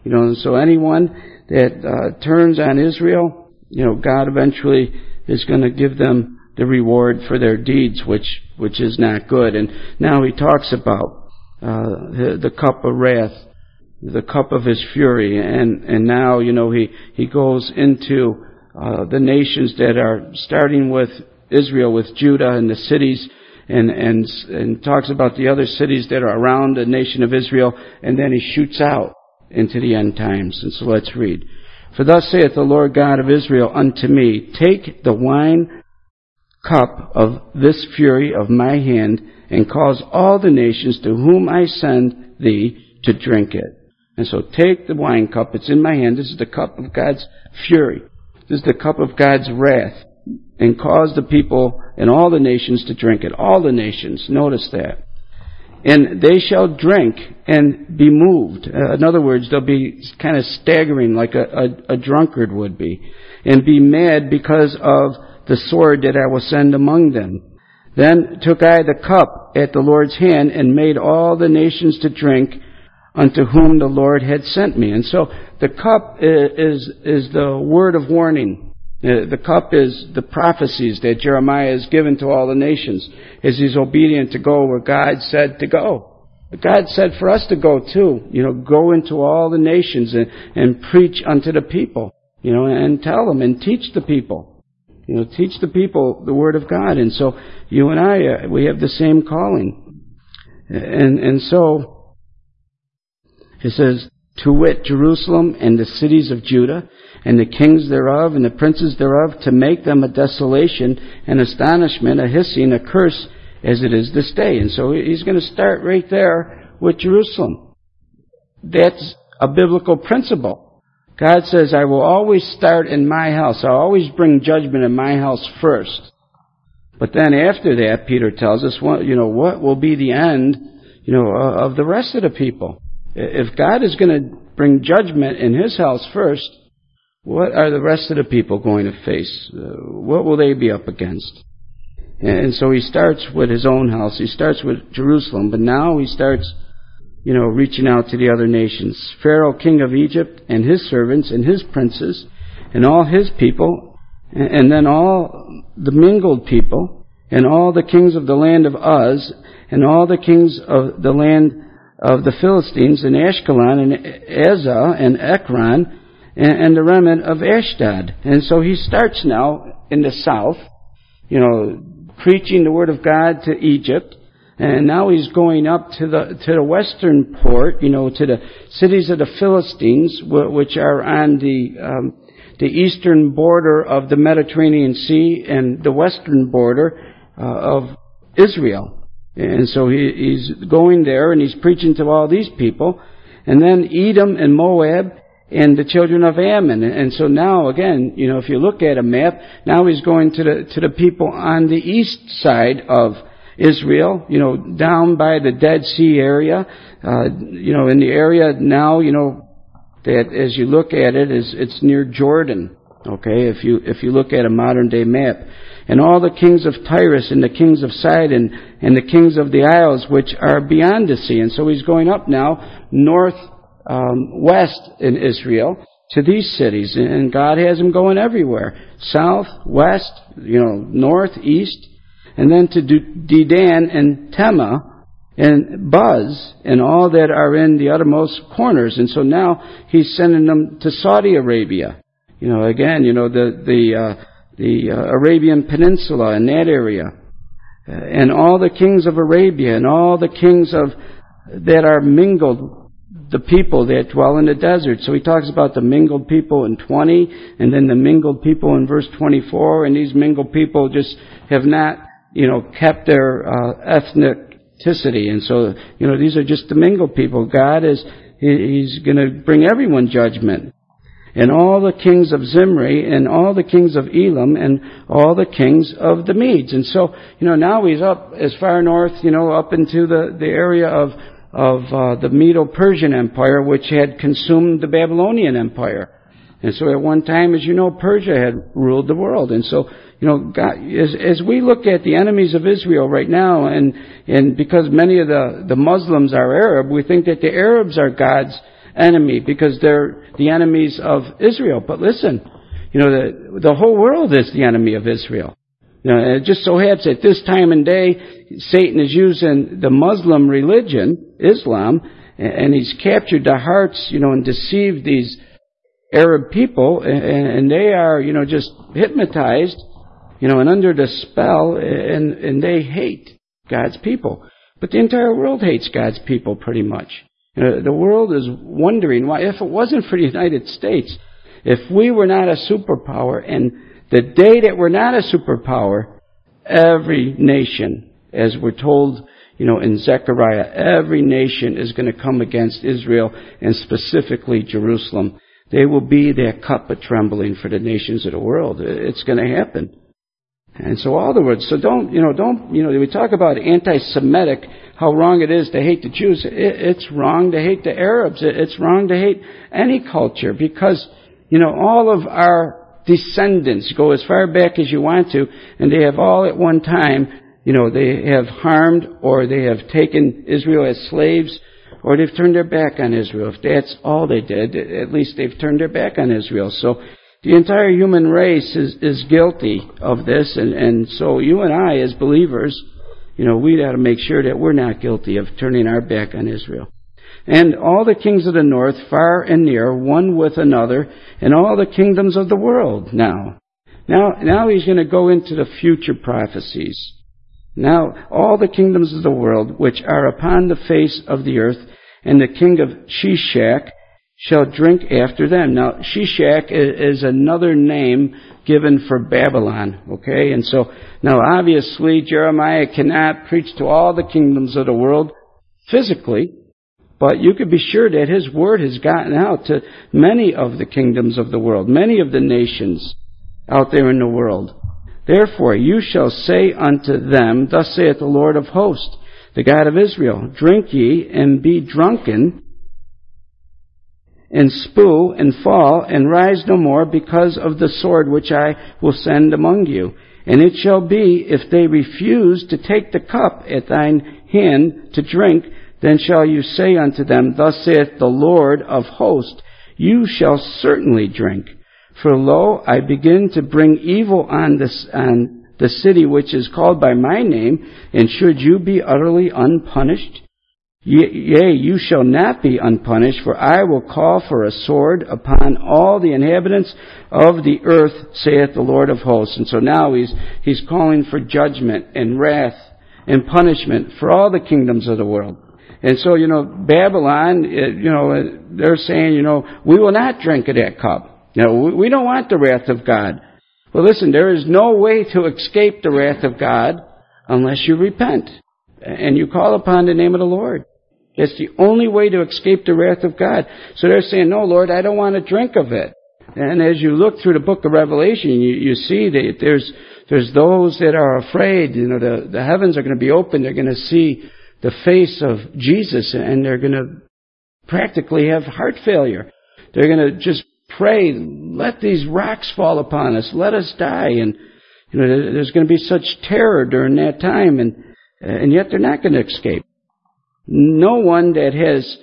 And so anyone that turns on Israel, God eventually is going to give them the reward for their deeds, which is not good. And now he talks about the cup of wrath, the cup of his fury, and now he goes into the nations that are starting with Israel, with Judah and the cities, and talks about the other cities that are around the nation of Israel, and then he shoots out into the end times. And so let's read. For thus saith the Lord God of Israel unto me, take the wine cup of this fury of my hand, and cause all the nations to whom I send thee to drink it. And so take the wine cup, it's in my hand, this is the cup of God's fury, this is the cup of God's wrath, and cause the people and all the nations to drink it. All the nations, notice that. And they shall drink and be moved. In other words, they'll be kind of staggering like a drunkard would be, and be mad because of the sword that I will send among them. Then took I the cup at the Lord's hand, and made all the nations to drink unto whom the Lord had sent me. And so the cup is the word of warning. The cup is the prophecies that Jeremiah has given to all the nations as he's obedient to go where God said to go. God said for us to go too. Go into all the nations and preach unto the people. And tell them and teach the people. Teach the people the Word of God. And so you and I, we have the same calling. And so it says, to wit, Jerusalem and the cities of Judah, and the kings thereof, and the princes thereof, to make them a desolation, an astonishment, a hissing, a curse, as it is this day. And so he's going to start right there with Jerusalem. That's a biblical principle. God says, I will always start in my house. I'll always bring judgment in my house first. But then after that, Peter tells us, what will be the end, of the rest of the people. If God is going to bring judgment in his house first, what are the rest of the people going to face? What will they be up against? And so he starts with his own house. He starts with Jerusalem. But now he starts, reaching out to the other nations. Pharaoh, king of Egypt, and his servants, and his princes, and all his people, and then all the mingled people, and all the kings of the land of Uz, and all the kings of the land of the Philistines, and Ashkelon, and Azah, and Ekron, and the remnant of Ashdod. And so he starts now in the south, preaching the word of God to Egypt, and now he's going up to the western port, to the cities of the Philistines, which are on the eastern border of the Mediterranean Sea and the western border of Israel. And so he's going there and he's preaching to all these people. And then Edom and Moab and the children of Ammon. And so now again, if you look at a map, now he's going to the people on the east side of Israel, down by the Dead Sea area, in the area now, that as you look at it, it's near Jordan. Okay, if you look at a modern day map. And all the kings of Tyrus and the kings of Sidon and the kings of the isles which are beyond the sea. And so he's going up now west in Israel to these cities. And God has him going everywhere. South, west, north, east. And then to Dedan and Tema and Buz and all that are in the uttermost corners. And so now he's sending them to Saudi Arabia. The Arabian Peninsula and that area, and all the kings of Arabia, and all the kings that are mingled, the people that dwell in the desert. So he talks about the mingled people in 20, and then the mingled people in verse 24, and these mingled people just have not, kept their ethnicity, and so, these are just the mingled people. God he's going to bring everyone judgment. And all the kings of Zimri, and all the kings of Elam, and all the kings of the Medes. And so, now he's up as far north, up into the area of the Medo-Persian Empire, which had consumed the Babylonian Empire. And so at one time, as Persia had ruled the world. And so, God, as we look at the enemies of Israel right now, and because many of the Muslims are Arab, we think that the Arabs are God's enemy because they're the enemies of Israel. But listen, the whole world is the enemy of Israel. It just so happens at this time and day, Satan is using the Muslim religion, Islam, and he's captured the hearts, and deceived these Arab people, and they are, just hypnotized, and under the spell, and they hate God's people. But the entire world hates God's people pretty much. The world is wondering why, if it wasn't for the United States, if we were not a superpower, and the day that we're not a superpower, every nation, as we're told, in Zechariah, every nation is going to come against Israel, and specifically Jerusalem. They will be that cup of trembling for the nations of the world. It's going to happen. And so all the words, so we talk about anti-Semitic, how wrong it is to hate the Jews. It's wrong to hate the Arabs. It's wrong to hate any culture because, all of our descendants go as far back as you want to, and they have all at one time, they have harmed or they have taken Israel as slaves, or they've turned their back on Israel. If that's all they did, at least they've turned their back on Israel. So the entire human race is guilty of this, and so you and I, as believers, we got to make sure that we're not guilty of turning our back on Israel. And all the kings of the north, far and near, one with another, and all the kingdoms of the world now. Now he's going to go into the future prophecies. Now all the kingdoms of the world, which are upon the face of the earth, and the king of Shishak shall drink after them. Now, Shishak is another name given for Babylon, okay? And so, now obviously, Jeremiah cannot preach to all the kingdoms of the world physically, but you could be sure that his word has gotten out to many of the kingdoms of the world, many of the nations out there in the world. Therefore, you shall say unto them, Thus saith the Lord of hosts, the God of Israel, Drink ye and be drunken, and spue and fall, and rise no more because of the sword which I will send among you. And it shall be, if they refuse to take the cup at thine hand to drink, then shall you say unto them, Thus saith the Lord of hosts, You shall certainly drink. For lo, I begin to bring evil on the city which is called by my name, and should you be utterly unpunished? Yea, you shall not be unpunished, for I will call for a sword upon all the inhabitants of the earth, saith the Lord of hosts. And so now he's calling for judgment and wrath and punishment for all the kingdoms of the world. And so, Babylon, they're saying, we will not drink of that cup. We don't want the wrath of God. Well, listen, there is no way to escape the wrath of God unless you repent and you call upon the name of the Lord. It's the only way to escape the wrath of God. So they're saying, no, Lord, I don't want to drink of it. And as you look through the book of Revelation, you see that there's those that are afraid. The heavens are going to be open. They're going to see the face of Jesus, and they're going to practically have heart failure. They're going to just pray, let these rocks fall upon us. Let us die. And there's going to be such terror during that time, and yet they're not going to escape. No one that has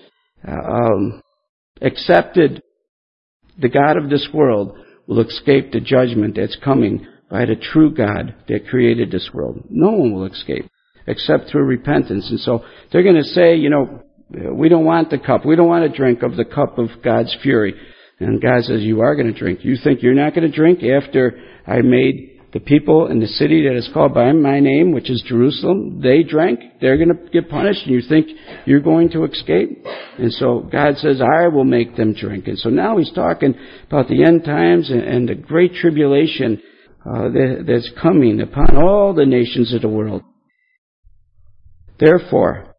accepted the God of this world will escape the judgment that's coming by the true God that created this world. No one will escape except through repentance. And so they're going to say, we don't want the cup. We don't want to drink of the cup of God's fury. And God says, you are going to drink. You think you're not going to drink after I made the people in the city that is called by my name, which is Jerusalem, they drank. They're going to get punished, and you think you're going to escape? And so God says, I will make them drink. And so now he's talking about the end times and the great tribulation that's coming upon all the nations of the world. Therefore,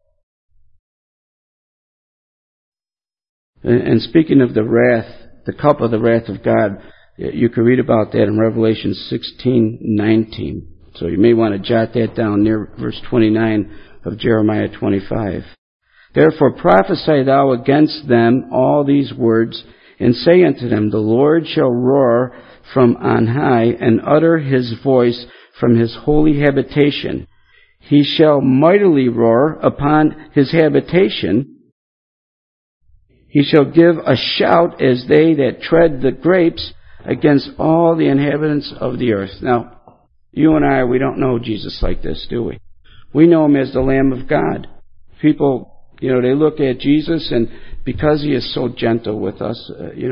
and speaking of the wrath, the cup of the wrath of God, you can read about that in Revelation 16:19. So you may want to jot that down near verse 29 of Jeremiah 25. Therefore prophesy thou against them all these words, and say unto them, The Lord shall roar from on high, and utter his voice from his holy habitation. He shall mightily roar upon his habitation. He shall give a shout as they that tread the grapes against all the inhabitants of the earth. Now, you and I, we don't know Jesus like this, do we? We know him as the Lamb of God. People, they look at Jesus, and because he is so gentle with us,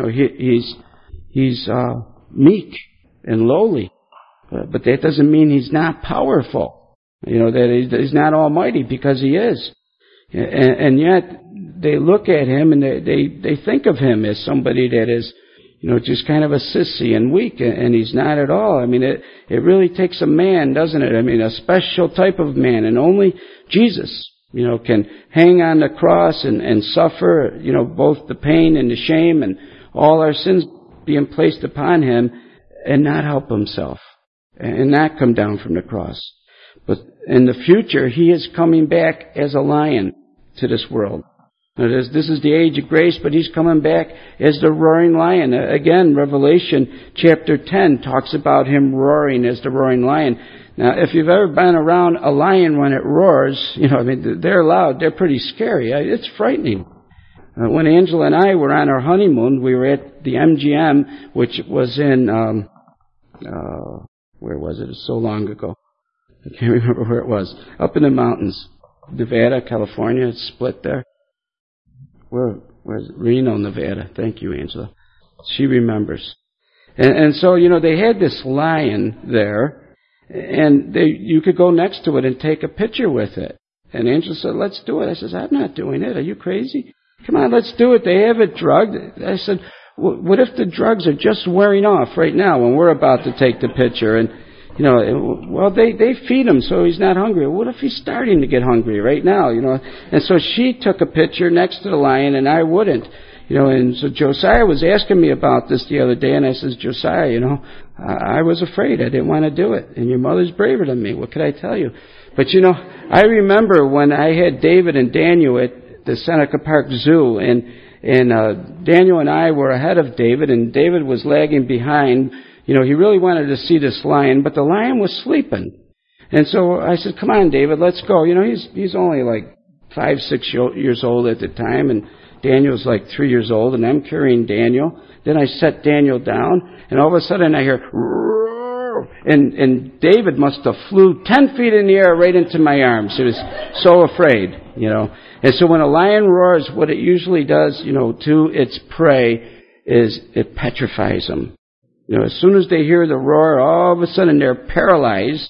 he's meek and lowly. But that doesn't mean he's not powerful. That he's not almighty, because he is. And yet, they look at him and they think of him as somebody that is, just kind of a sissy and weak, and he's not at all. I mean, it really takes a man, doesn't it? I mean, a special type of man, and only Jesus, can hang on the cross and suffer, both the pain and the shame and all our sins being placed upon him, and not help himself and not come down from the cross. But in the future, he is coming back as a lion to this world. Now, this is the age of grace, but he's coming back as the roaring lion. Again, Revelation chapter 10 talks about him roaring as the roaring lion. Now, if you've ever been around a lion when it roars, they're loud, they're pretty scary. It's frightening. When Angela and I were on our honeymoon, we were at the MGM, which was in, where was it? It's so long ago. I can't remember where it was. Up in the mountains. Nevada, California, it's split there. Where's Reno, Nevada? Thank you, Angela. She remembers. And so, they had this lion there, and you could go next to it and take a picture with it. And Angela said, let's do it. I said, I'm not doing it. Are you crazy? Come on, let's do it. They have it drugged. I said, what if the drugs are just wearing off right now when we're about to take the picture? And they feed him so he's not hungry. What if he's starting to get hungry right now, And so she took a picture next to the lion, and I wouldn't, and so Josiah was asking me about this the other day, and I says, Josiah, I was afraid. I didn't want to do it. And your mother's braver than me. What could I tell you? But I remember when I had David and Daniel at the Seneca Park Zoo, and Daniel and I were ahead of David, and David was lagging behind. He really wanted to see this lion, but the lion was sleeping. And so I said, come on, David, let's go. He's only like 5, 6 years old at the time, and Daniel's like 3 years old, and I'm carrying Daniel. Then I set Daniel down, and all of a sudden I hear, roar, and David must have flew 10 feet in the air right into my arms. He was so afraid, And so when a lion roars, what it usually does, to its prey is it petrifies them. As soon as they hear the roar, all of a sudden they're paralyzed.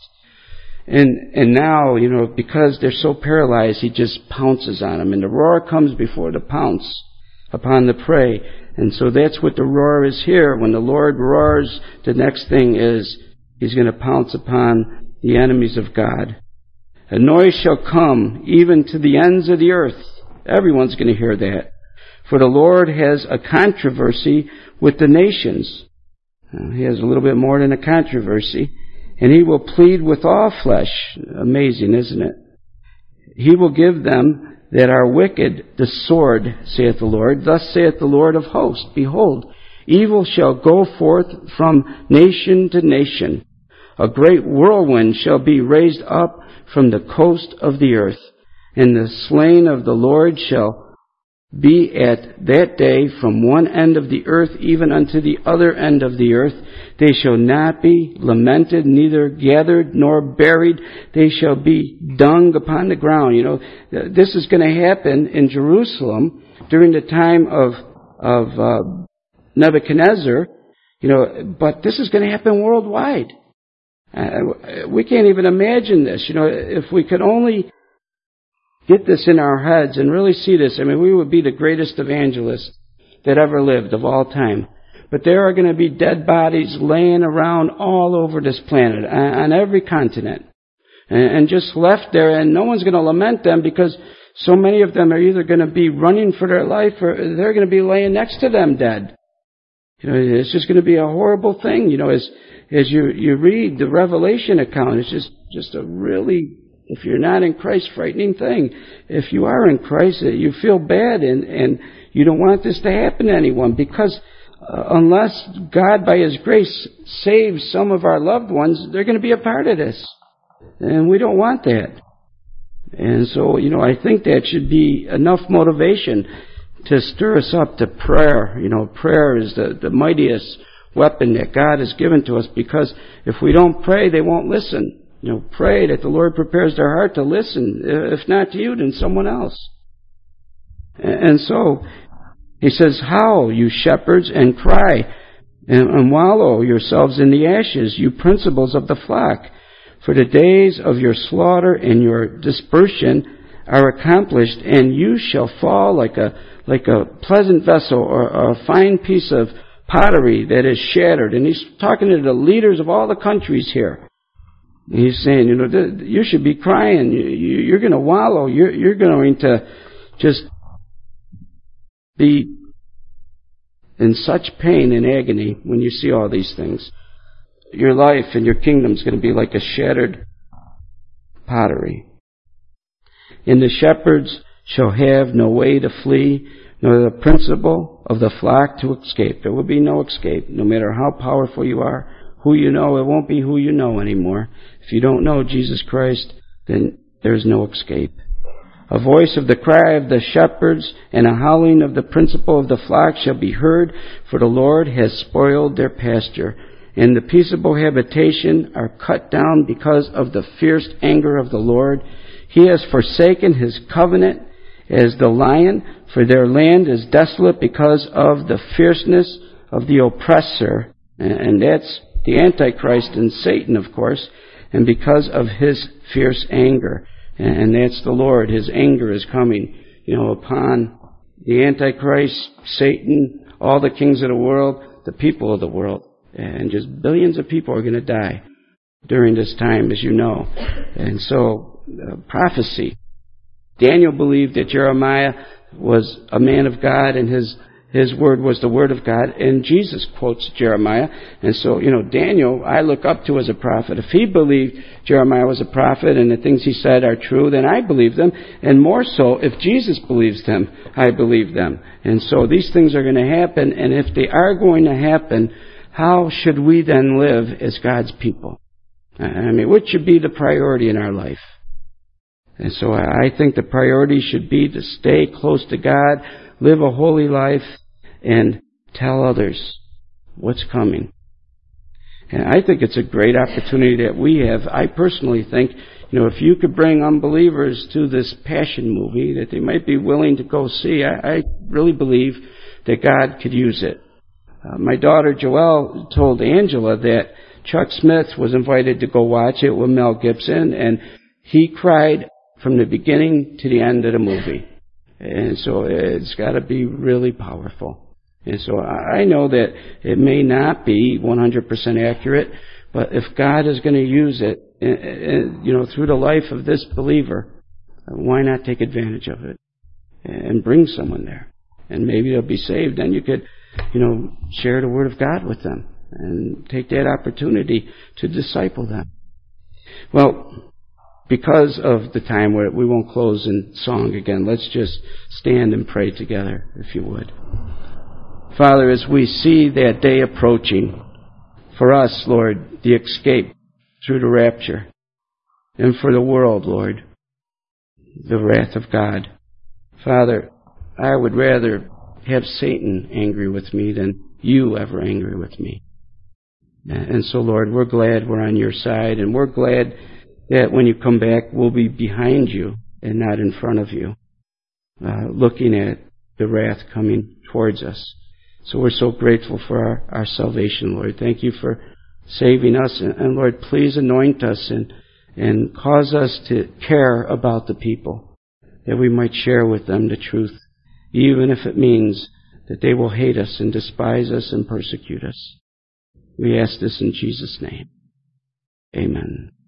And now, because they're so paralyzed, he just pounces on them. And the roar comes before the pounce upon the prey. And so that's what the roar is here. When the Lord roars, the next thing is he's going to pounce upon the enemies of God. A noise shall come even to the ends of the earth. Everyone's going to hear that. For the Lord has a controversy with the nations. He has a little bit more than a controversy. And he will plead with all flesh. Amazing, isn't it? He will give them that are wicked the sword, saith the Lord. Thus saith the Lord of hosts, behold, evil shall go forth from nation to nation. A great whirlwind shall be raised up from the coast of the earth. And the slain of the Lord shall be at that day from one end of the earth even unto the other end of the earth. They shall not be lamented, neither gathered nor buried. They shall be dung upon the ground. This is going to happen in Jerusalem during the time of Nebuchadnezzar. But this is going to happen worldwide. We can't even imagine this. If we could only get this in our heads and really see this, we would be the greatest evangelists that ever lived of all time. But there are going to be dead bodies laying around all over this planet, on every continent, and just left there, and no one's going to lament them because so many of them are either going to be running for their life or they're going to be laying next to them dead. It's just going to be a horrible thing. As you read the Revelation account, it's just a really, if you're not in Christ, frightening thing. If you are in Christ, you feel bad and you don't want this to happen to anyone, because unless God by His grace saves some of our loved ones, they're going to be a part of this. And we don't want that. And so, I think that should be enough motivation to stir us up to prayer. Prayer is the mightiest weapon that God has given to us, because if we don't pray, they won't listen. Pray that the Lord prepares their heart to listen. If not to you, then someone else. And so, he says, howl, you shepherds, and cry, and wallow yourselves in the ashes, you principals of the flock. For the days of your slaughter and your dispersion are accomplished, and you shall fall like a pleasant vessel or a fine piece of pottery that is shattered. And he's talking to the leaders of all the countries here. He's saying, you should be crying. You're going to wallow. You're going to just be in such pain and agony when you see all these things. Your life and your kingdom is going to be like a shattered pottery. And the shepherds shall have no way to flee, nor the principal of the flock to escape. There will be no escape, no matter how powerful you are, who you know. It won't be who you know anymore. If you don't know Jesus Christ, then there's no escape. A voice of the cry of the shepherds and a howling of the principal of the flock shall be heard, for the Lord has spoiled their pasture, and the peaceable habitation are cut down because of the fierce anger of the Lord. He has forsaken his covenant as the lion, for their land is desolate because of the fierceness of the oppressor. And that's the Antichrist and Satan, of course, and because of his fierce anger. And that's the Lord. His anger is coming, upon the Antichrist, Satan, all the kings of the world, the people of the world. And just billions of people are going to die during this time, as you know. And so, prophecy. Daniel believed that Jeremiah was a man of God, and his word was the word of God, and Jesus quotes Jeremiah. And so, Daniel, I look up to as a prophet. If he believed Jeremiah was a prophet and the things he said are true, then I believe them. And more so, if Jesus believes them, I believe them. And so these things are going to happen, and if they are going to happen, how should we then live as God's people? What should be the priority in our life? And so I think the priority should be to stay close to God, live a holy life, and tell others what's coming. And I think it's a great opportunity that we have. I personally think, if you could bring unbelievers to this Passion movie, that they might be willing to go see, I really believe that God could use it. My daughter Joelle told Angela that Chuck Smith was invited to go watch it with Mel Gibson, and he cried from the beginning to the end of the movie. And so it's got to be really powerful. And so I know that it may not be 100% accurate, but if God is going to use it, through the life of this believer, why not take advantage of it and bring someone there? And maybe they'll be saved. Then you could, share the Word of God with them and take that opportunity to disciple them. Well, because of the time where we won't close in song again, let's just stand and pray together, if you would. Father, as we see that day approaching, for us, Lord, the escape through the rapture, and for the world, Lord, the wrath of God. Father, I would rather have Satan angry with me than you ever angry with me. And so, Lord, we're glad we're on your side, and we're glad that when you come back, we'll be behind you and not in front of you, looking at the wrath coming towards us. So we're so grateful for our salvation, Lord. Thank you for saving us. And Lord, please anoint us and cause us to care about the people, that we might share with them the truth, even if it means that they will hate us and despise us and persecute us. We ask this in Jesus' name. Amen.